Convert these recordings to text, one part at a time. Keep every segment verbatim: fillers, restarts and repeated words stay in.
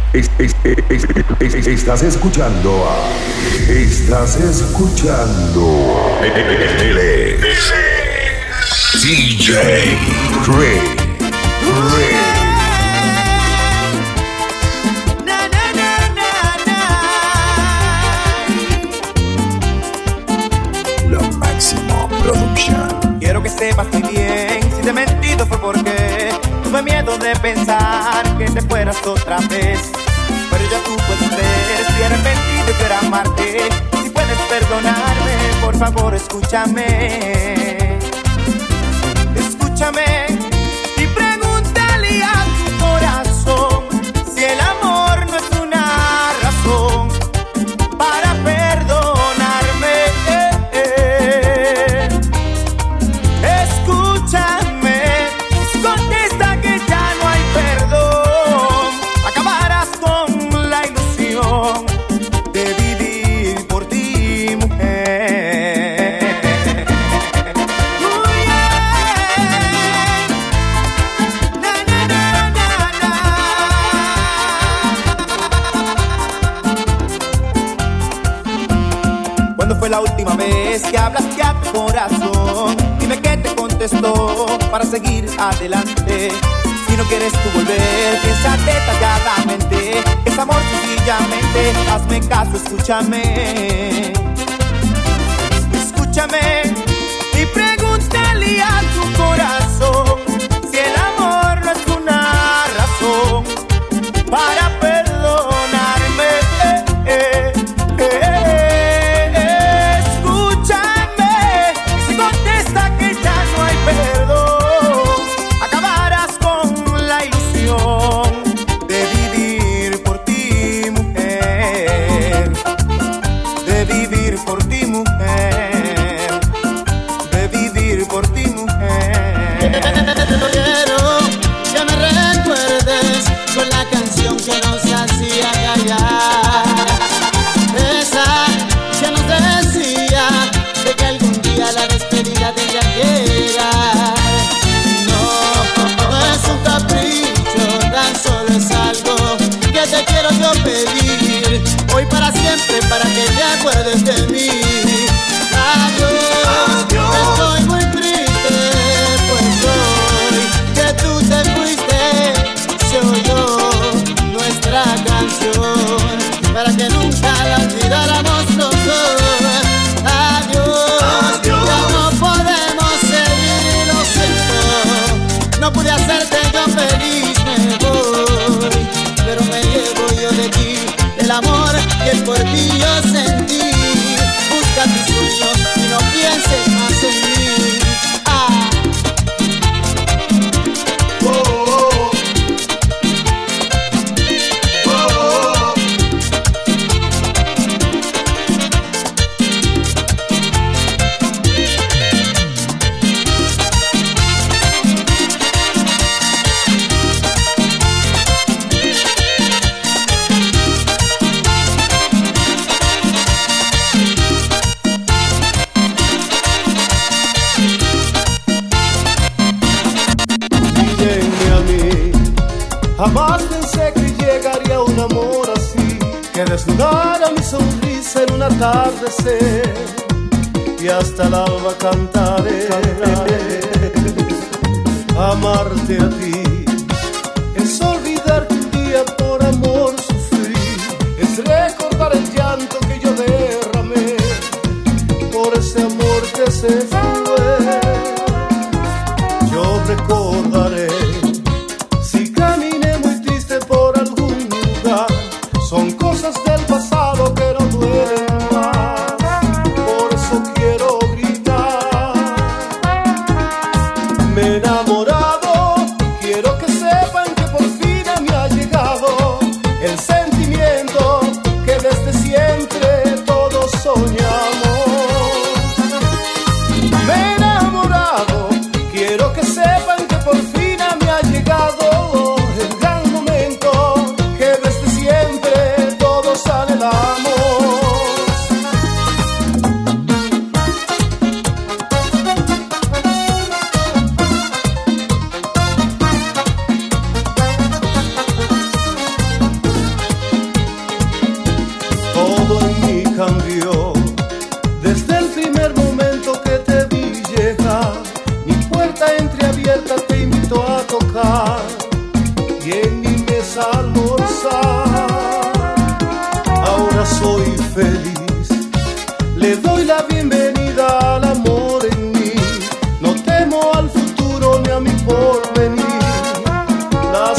Es, es, es, es, es, estás escuchando a. Estás escuchando. Él es D J Craig. La máxima producción. Quiero que sepas muy bien, si te he mentido fue porque tuve miedo de pensar que te fueras otra vez. Pero ya tú puedes ver, estoy arrepentido y quiero amarte. Si puedes perdonarme, por favor escúchame. Escúchame y pregúntale a tu corazón si el amor no es una razón para perdonarme. eh, eh. Escúchame, si contesta que ya no hay perdón, acabarás con la ilusión de vivir por ti, mujer. Uh, yeah. Na, na, na, na, na. ¿Cuándo fue la última vez que hablaste a tu corazón? Dime qué te contestó para seguir adelante. Si no quieres tú volver, piensa detalladamente. Es amor sencillamente, hazme caso, escúchame. Escúchame y pregúntale a tu corazón si el amor no es una razón para perdonarme. eh, eh, eh, eh. Escúchame, si contesta que ya no hay perdón, acabarás con la ilusión de vivir por ti, mujer. De vivir por ti, mujer. De vivir por ti, mujer. Quiero que me recuerdes con la canción que nos hacía callar. Esa que nos decía de que algún día la despedida tendría que llegar. No, no es un capricho, tan solo es algo que te quiero yo pedir hoy para siempre, para que te acuerdes de mí. Adiós, estoy muy triste, pues hoy que tú te fuiste se oyó nuestra canción para que nunca la olvidáramos los dos. Adiós, ya no podemos seguir, lo siento, no pude hacerte yo feliz, me voy, pero me llevo yo de ti el amor que por ti yo sentí. Busca tus sueños y no pienses más en mí. Ah. Oh, oh, oh, oh. Jamás pensé que llegaría un amor así, que desnudara mi sonrisa en un atardecer y hasta el alba cantaré, cantaré. Amarte a ti es olvidar que un día por amor sufrí, es recordar el llanto que yo derramé por ese amor que se fue. Yo recordaré si caminé muy triste por algún lugar, son cosas del pasado que no duelen más, por eso quiero gritar. Me he enamorado, quiero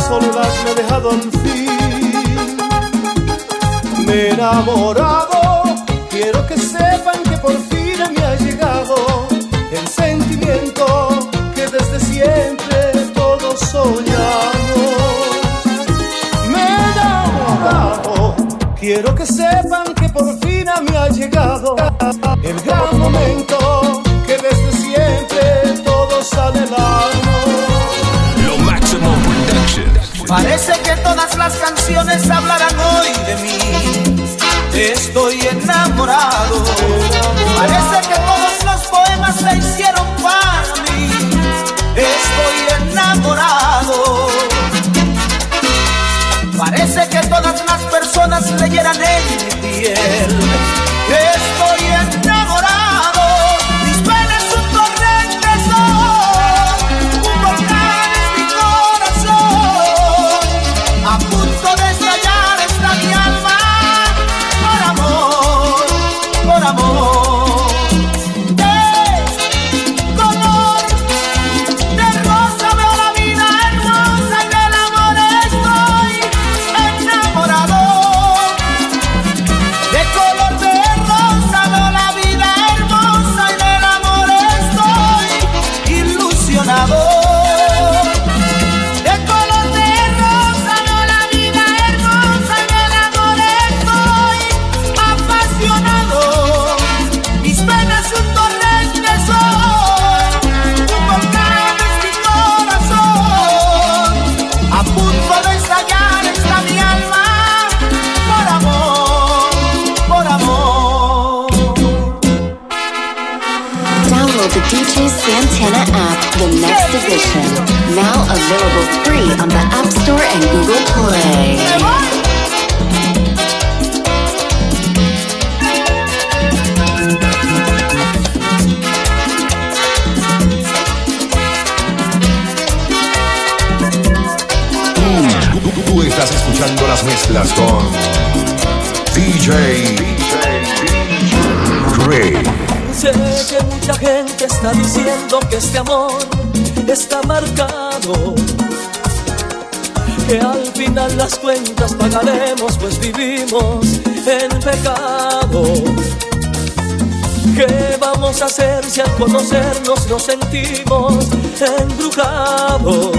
soledad me ha dejado al fin. Me he enamorado, quiero que sepan que por fin me ha llegado el sentimiento que desde siempre todos soñamos. Me he enamorado, quiero que sepan que por fin me ha llegado el gran momento que desde siempre todos anhelamos. Lo Máximo Productions. Parece que todas las canciones hablarán hoy de mí. Estoy enamorado. Parece que todos los poemas se hicieron para mí. Estoy enamorado. Parece que todas las personas leyeran en mi piel. Estoy enamorado. Mis penas un torrente son, un volcán es mi corazón. A punto de estallar está mi alma. Por amor, por amor. De color de rosa veo la vida hermosa y del amor estoy enamorado. De color de rosa veo la vida hermosa y del amor estoy ilusionado. De color de rosa veo la vida hermosa y del amor estoy apasionado. Mis penas un torrente son, un volcán es mi corazón. A punto de estallar está mi alma. Por amor, por amor. Download the D J Santana app, the next edition. Now available free on the App Store and Google Play. Tú, tú- tú estás escuchando las mezclas con D J Dre. Sé que mucha gente está diciendo que este amor está marcado, que al final las cuentas pagaremos, pues vivimos en pecado. ¿Qué vamos a hacer si al conocernos nos sentimos embrujados?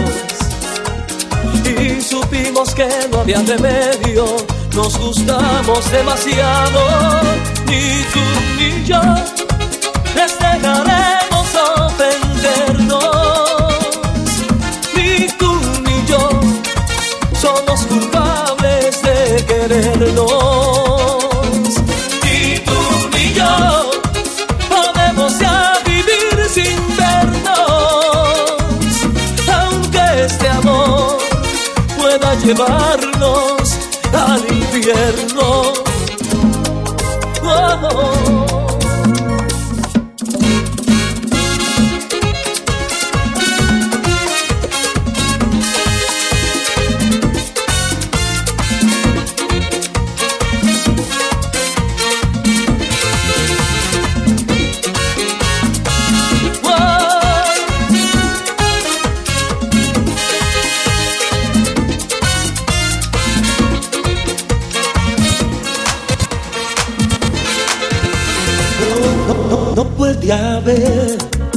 Y supimos que no había remedio, nos gustamos demasiado. Ni tú ni yo les dejaremos ofendernos. Ni tú ni yo somos culpables de querernos. Ni tú ni yo podemos ya vivir sin vernos, aunque este amor pueda llevarnos al infierno. Oh, oh. No puede haber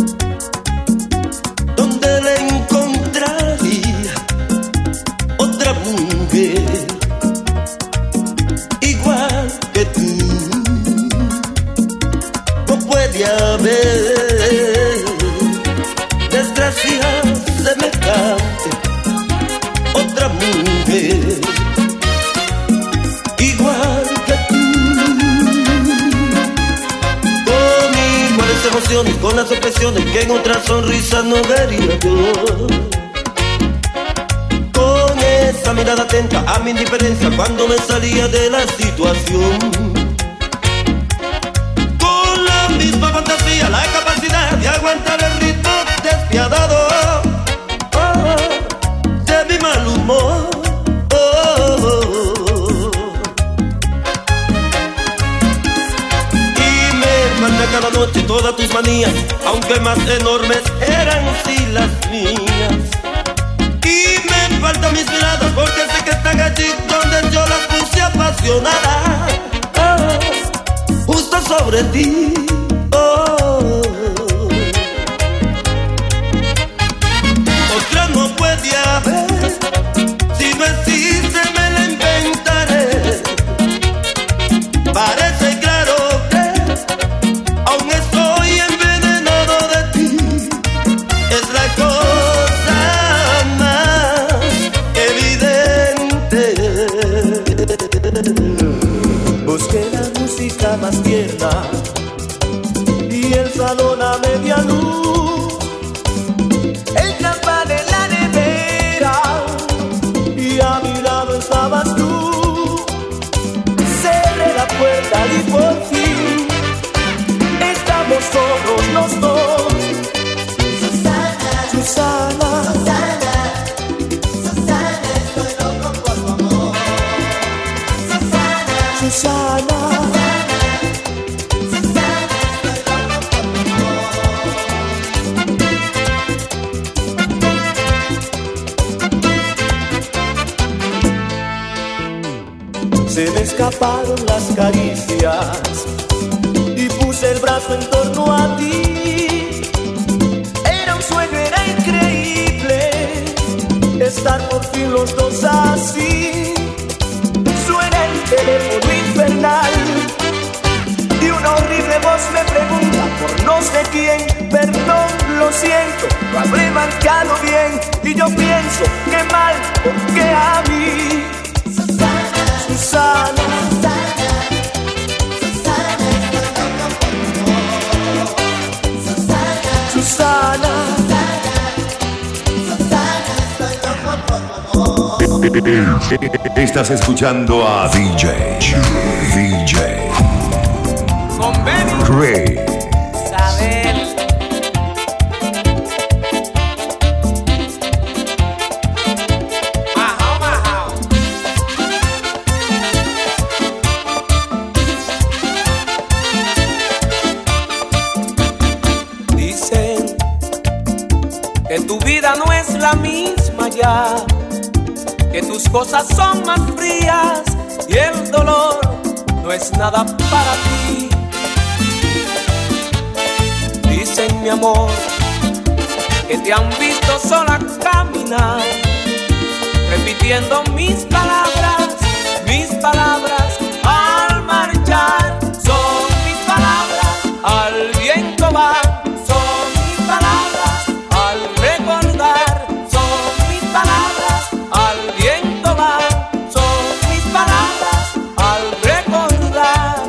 donde le encontraría otra mujer igual que tú. No puede haber desgracia semejante otra mujer igual que tú. Emociones, con las expresiones que en otra sonrisa no vería yo. Con esa mirada atenta a mi indiferencia cuando me salía de la situación. Con la misma fantasía, la capacidad de aguantar el ritmo despiadado oh, de mi mal humor. Oh, oh, oh. Manda cada noche todas tus manías, aunque más enormes eran sí las mías. Y me faltan mis miradas de ti. Oh. Otra no puede haber, si no existe me la inventaré. Parece claro que aún estoy envenenado de ti. Es la cosa más evidente. Busqué la música más tierna y el salón a media luz, el champán en la nevera y a mi lado estabas tú. Cerré la puerta y por fin estamos solos los dos. Susana, Susana, Susana, Susana, estoy loco por tu amor. Susana, Susana, Susana, estoy loco por tu amor. Se me escaparon las caricias y puse el brazo en torno a ti. Era un sueño, era increíble estar por fin los dos así. Suena el teléfono infernal y una horrible voz me pregunta por no sé quién. Perdón, lo siento, lo habré marcado bien. Y yo pienso, qué mal, ¿por qué a mí? Susana, Susana, Susana, Susana, Estás escuchando a D J D J Con Benny Craig. Saber. Majao, majao. Dicen que tu vida no es la misma ya, que tus cosas son más frías y el dolor no es nada para ti. Dicen, mi amor, que te han visto sola caminar, repitiendo mis palabras, mis palabras al marchar. Son mis palabras, al viento van, son mis palabras al recordar. Son mis palabras, al viento van, son mis palabras al recordar.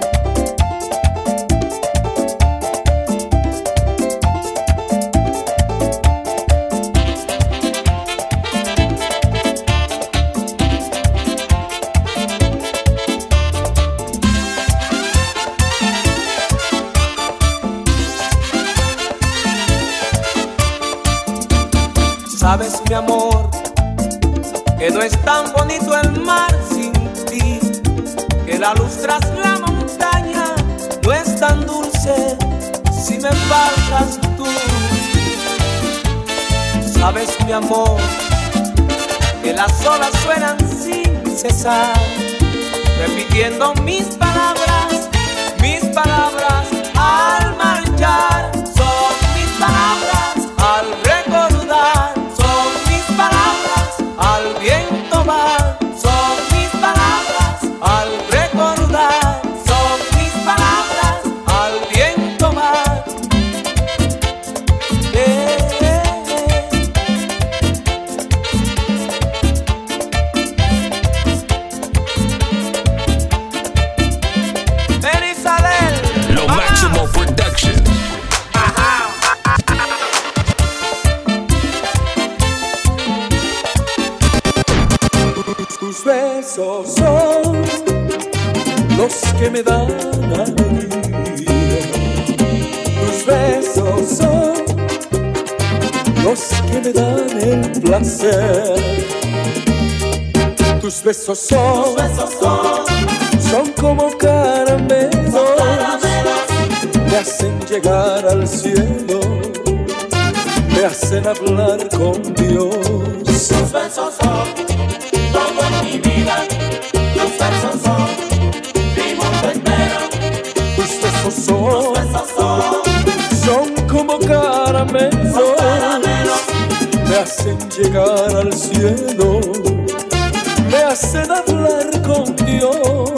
Sabes, mi amor, que no es tan bonito el mar sin ti, que la luz tras la montaña no es tan dulce si me faltas tú. Sabes, mi amor, que las olas suenan sin cesar, repitiendo mis palabras, mis palabras al marchar. Son mis palabras al recordar. Al viento van, son mis palabras al recordar. Son mis palabras al viento van. Eh, eh, eh. Elizabeth, Lo Máximo Production. Tus besos son los que me dan alegría. Tus besos son los que me dan el placer. Tus besos son, son como caramelos, me hacen llegar al cielo, me hacen hablar con Dios. Tus besos son todo en mi vida, tus besos son mi mundo entero. Tus besos hacen llegar al cielo, me hacen hablar con Dios.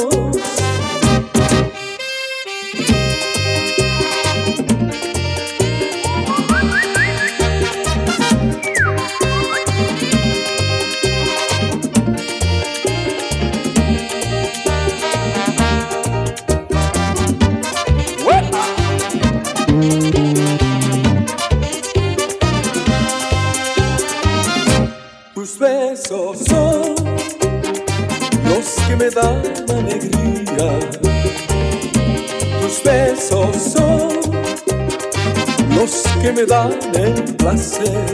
Tus besos son los que me dan alegría. Tus besos son los que me dan el placer.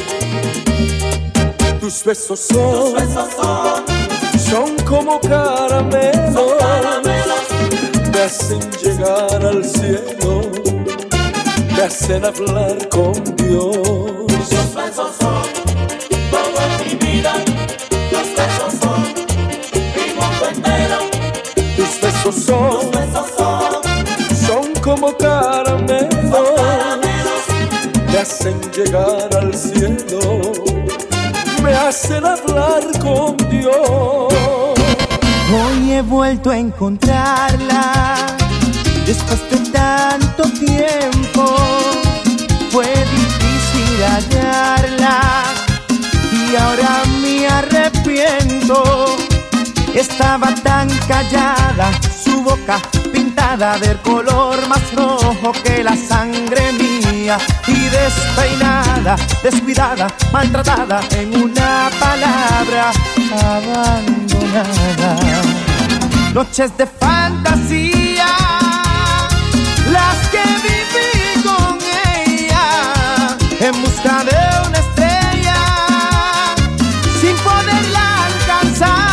Tus besos son, Tus besos son, son como caramelos, son caramelos, me hacen llegar al cielo, me hacen hablar con Dios. Tus besos son todo en mi vida, tus besos son mi mundo entero. Tus besos son, tus besos son, son como caramelos, son caramelos, me hacen llegar al cielo, me hacen hablar con Dios. Hoy he vuelto a encontrarla después de tanto tiempo. Fue difícil hallarla y ahora me arrepiento. Estaba tan callada, su boca pintada del color más rojo que la sangre mía, y despeinada, descuidada, maltratada, en una palabra, abandonada. Noches de fantasía, las que viví con ella, en busca de una estrella, sin poderla alcanzar.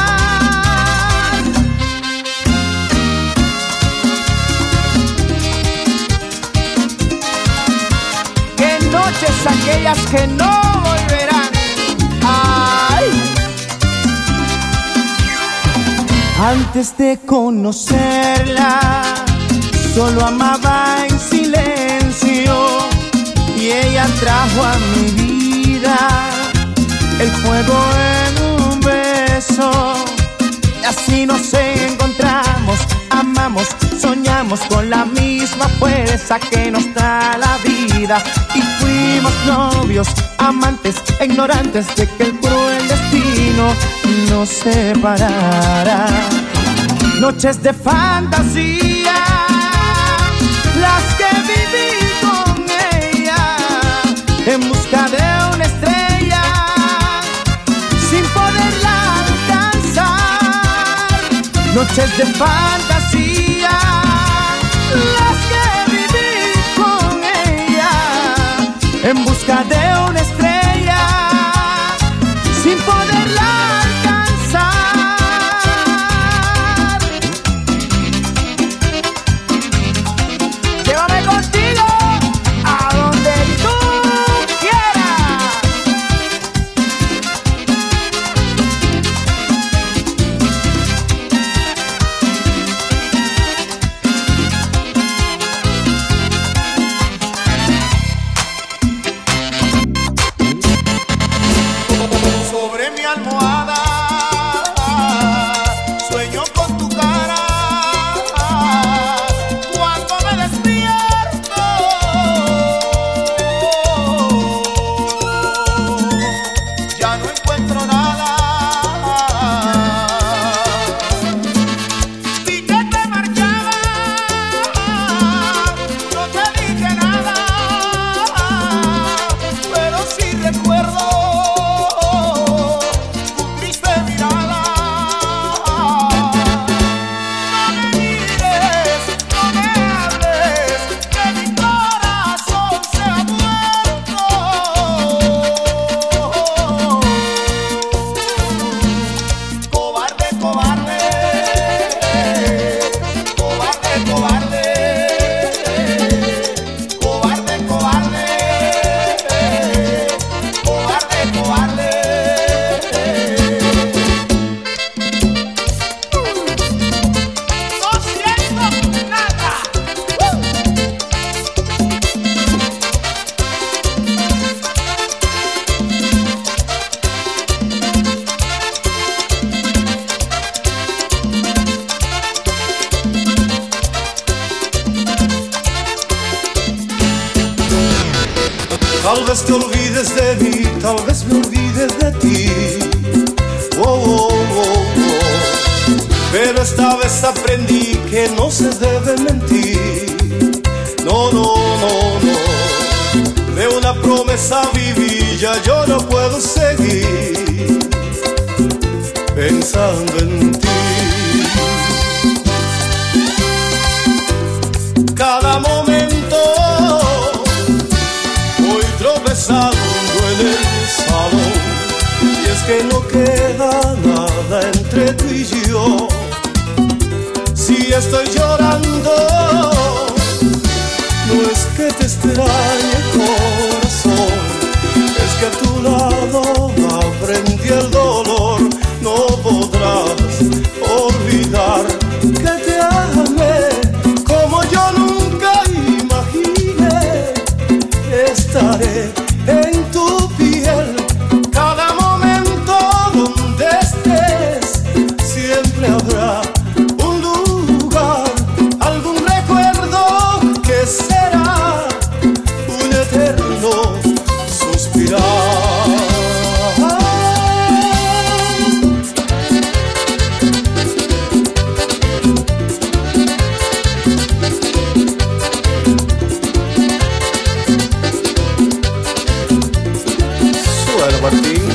Qué noches aquellas que no volverán. Ay. Antes de conocerla, solo amaba en silencio, y ella trajo a mi vida el fuego en un beso. Y así nos encontramos, amamos, soñamos con la misma fuerza que nos da la vida. Y fuimos novios, amantes, ignorantes de que el cruel destino nos separara. Noches de fantasía, las que viví con ella, en busca de una estrella, sin poderla alcanzar. Noches de fantasía, las que viví con ella, en busca de una estrella, sin poderla alcanzar. Llévame contigo a donde tú quieras. Sobre mi almohada vez te olvides de mí, tal vez me olvide de ti. Oh, oh, oh, oh. Pero esta vez aprendí que no se debe mentir. No, no, no, no. De una promesa viví, ya yo no puedo seguir pensando en ti. Cada momento voy tropezando en el salón, y es que no queda nada entre tú y yo. Si estoy llorando, no es que te extrañe, corazón, es que a tu lado aprendí el dolor. No podrás olvidar que te amé como yo nunca imaginé. Estaré en tu piel cada momento donde estés. Siempre habrá un lugar, algún recuerdo que será un eterno suspirar. Martín.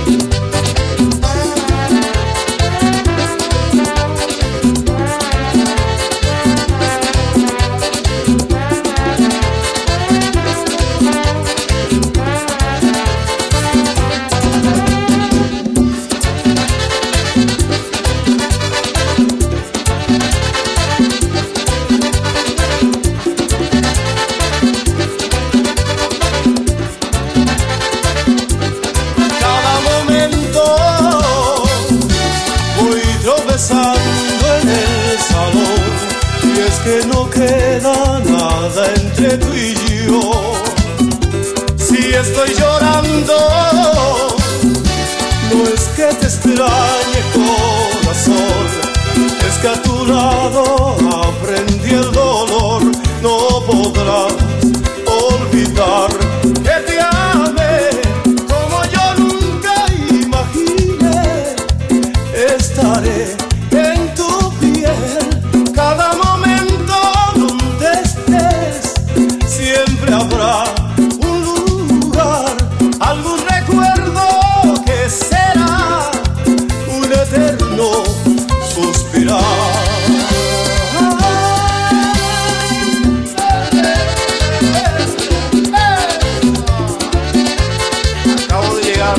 En el salón, y es que no queda nada entre tú y yo. Si estoy llorando, no es que te extrañe, corazón, es que a tu lado aprendí el dolor. No podrás olvidar que te amé como yo nunca imaginé. Estaré en tu piel cada momento donde estés. Siempre habrá un lugar, algún recuerdo que será un eterno suspirar. Acabo de llegar.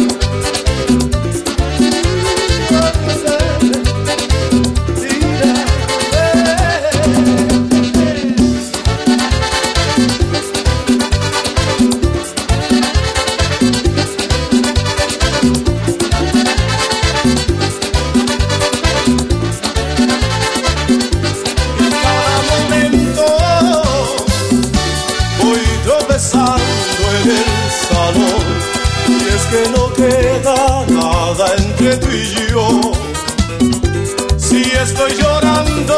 En el salón, y es que no queda nada entre tú y yo. Si estoy llorando,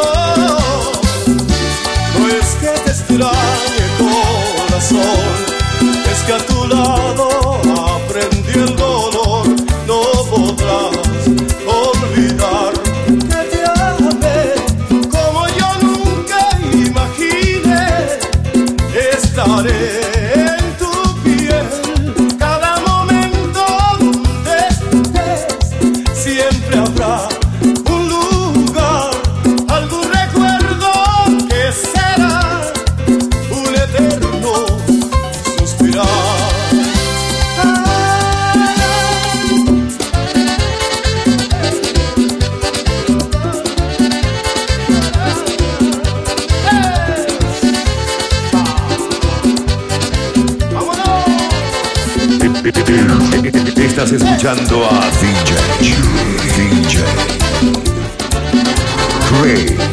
no es que te extrañe, corazón, es que a tu lado aprendí el dolor. No podrás olvidar que te amé como yo nunca imaginé. Estaré habrá un lugar, algún recuerdo que será un eterno suspirar. Estás escuchando a D J, D J Craig.